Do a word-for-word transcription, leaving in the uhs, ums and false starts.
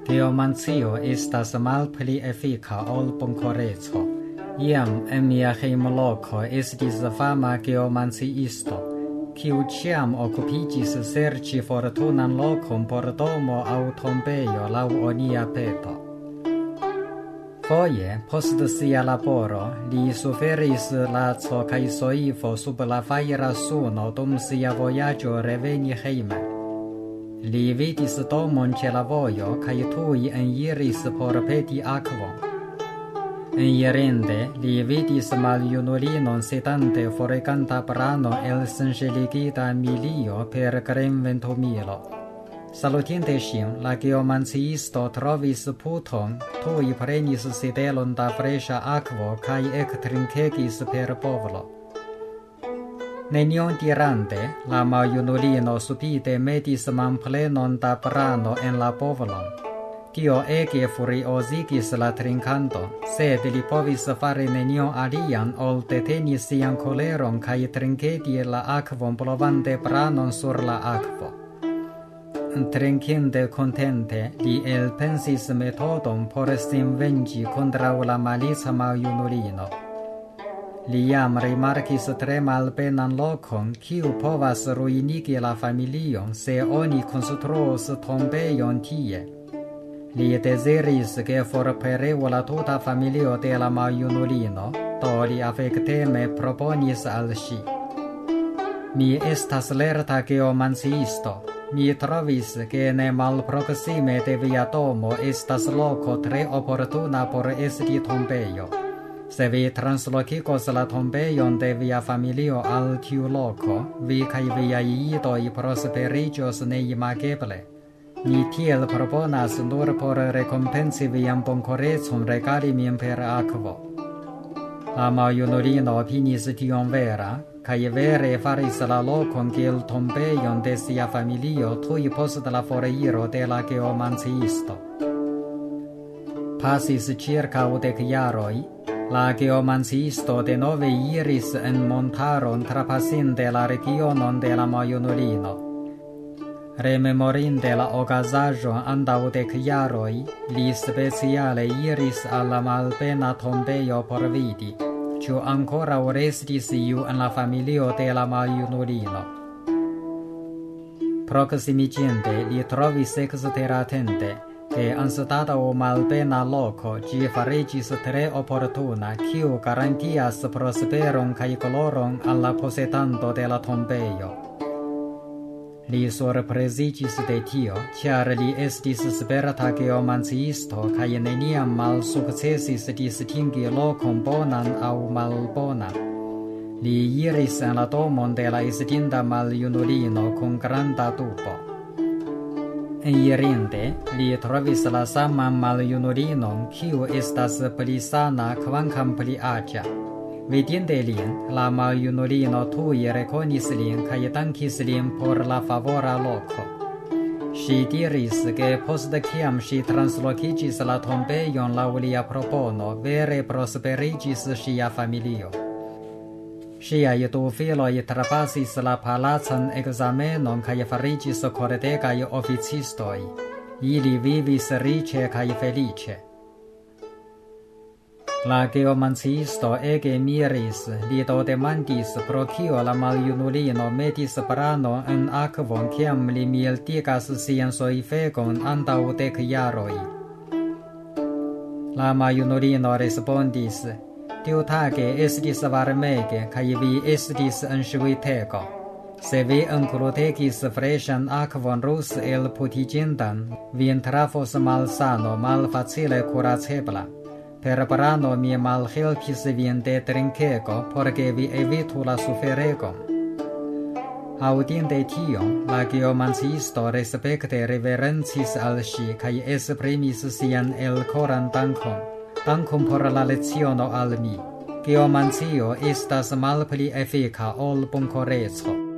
Geomancio estas malpli efika ol bonkoreco. Iam en mia hejmloko estis fama geomanciisto, kiu ĉiam okupiĝis serĉi fortunan lokon por domo aŭ tombejo laŭ onia peto. Foje, post sia laboro, li suferis laco kaj soifo sub la fajra suno dum sia vojaĝo reveni hejmen. Li vidis domon ĉe la vojo kaj tuj eniris por peti akvon. Enirinde, li vidis maljunulinon sedante foriganta brano el senŝeligita milio per grenventumilo. Salutinte ŝin, la geomanciisto trovis puton, tuj prenis sedelon da freŝa akvo kaj ektrinkegis per bovlo. Nenion dirante, la maljunulino subite metis manplenon da brano en la bovlon. Tio ege furiozigis la trinkanton, sed li povis fari nenion alian ol deteni sian koleron kaj trinkedi la akvon blovante branon sur la akvo. Trinkinte kontente, li elpensis metodon por sin venĝi kontraŭ la malica maljunulino. Li jam rimarkis tre malbenan lokon, kiu povas ruinigi la familion, se oni konstruos tombejon tie. Li deziris, ke forpereu la tuta familio de la maljunulino, do li afekteme proponis al ŝi. Mi estas lerta geomanciisto. Mi trovis, ke ne malproksime de via domo estas loko tre oportuna por esti tombejo. Se vi translokigos la tombejon de via familio al tiu loko, vi kaj viaj idoj prosperiĝos neimageble. Mi tiel proponas nur por rekompenci vian bonkorecon regali min per akvo. La maljunulino opinis tion vera, kaj vere faris la lokon kiel tombejon de sia familio tuj post la foriro de la geomanciisto. Pasis circa dek jaroj, la geomanciisto denove iris en montaron trapasinte la regionon de la maljunulino. Rememorinde la okazaĵon antaŭ dek jaroj, li speciale iris al la malbena tombejo por vidi, ĉu ankoraŭ restis iu en la familio de la maljunulino. Proksimiĝinte li trovis eksteratente, ke anstataŭ malbena loko ĝi fariĝis tre oportuna, kiu garantias prosperon kaj gloron al la posedanto de la tombejo. Li surpriziĝis de tio, ĉar li estis sperta geomanciisto kaj neniam malsukcesis distingi lokon bonan aŭ malbonan. Li iris en la domon de la estinta maljunulino kun granda dubo. Enirinte, li trovis la saman maljunulinon, kiu estas pli sana kvankam pli aĝa. Vidinte lin, la maljunulino tuj rekonis lin kaj dankis lin por la favora loko. Ŝi diris, ke post kiam ŝi translokiĝis la tombejon laŭ lia propono, vere prosperiĝis ŝia familio. Ŝiaj du filoj trapasis la palacan ekzamenon kaj fariĝis kortegaj oficistoj. Ili vivis riĉe kaj feliĉe. La geomanciisto ege miris, li do demandis pro kio la maljunulino metis brano en akvon kiam li mildigas sian soifegon antaŭ dek jaroj. La maljunulino respondis, tiutage estis varmege kaj vi estis en ŝvitego. Se vi enklutegis freŝan akvon rus elputiĝintan, vin trafos malsano malfacile kuracebla. Per brano mi malhelpis vin de trinkego, por ke vi evitu la suferegon. Aŭdinte tion, la geomanciisto respekte reverencis al ŝi kaj esprimis sian elkoran dankon. Dankon por la leciono al mi. Geomancio estas malpli efika ol bonkoreco.